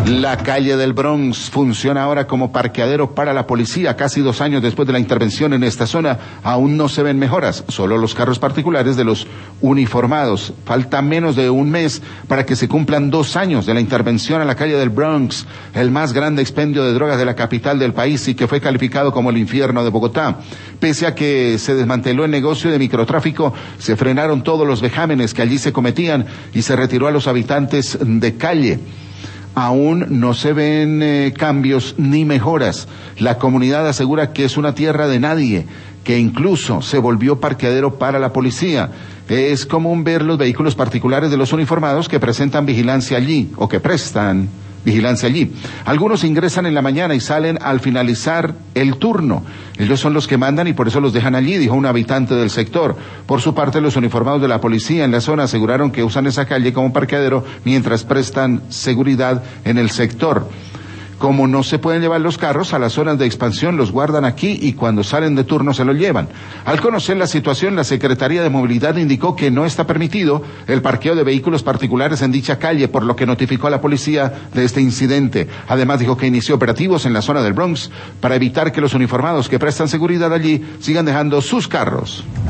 La calle del Bronx funciona ahora como parqueadero para la policía. Casi 2 años después de la intervención en esta zona, aún no se ven mejoras, solo los carros particulares de los uniformados. Falta menos de un mes para que se cumplan 2 años de la intervención a la calle del Bronx, el más grande expendio de drogas de la capital del país y que fue calificado como el infierno de Bogotá. Pese a que se desmanteló el negocio de microtráfico, se frenaron todos los vejámenes que allí se cometían y se retiró a los habitantes de calle. Aún no se ven cambios ni mejoras. La comunidad asegura que es una tierra de nadie, que incluso se volvió parqueadero para la policía. Es común ver los vehículos particulares de los uniformados que presentan vigilancia allí, o que prestan vigilancia allí. Algunos ingresan en la mañana y salen al finalizar el turno. Ellos son los que mandan y por eso los dejan allí, dijo un habitante del sector. Por su parte, los uniformados de la policía en la zona aseguraron que usan esa calle como parqueadero mientras prestan seguridad en el sector. Como no se pueden llevar los carros a las zonas de expansión, los guardan aquí y cuando salen de turno se los llevan. Al conocer la situación, la Secretaría de Movilidad indicó que no está permitido el parqueo de vehículos particulares en dicha calle, por lo que notificó a la policía de este incidente. Además dijo que inició operativos en la zona del Bronx para evitar que los uniformados que prestan seguridad allí sigan dejando sus carros.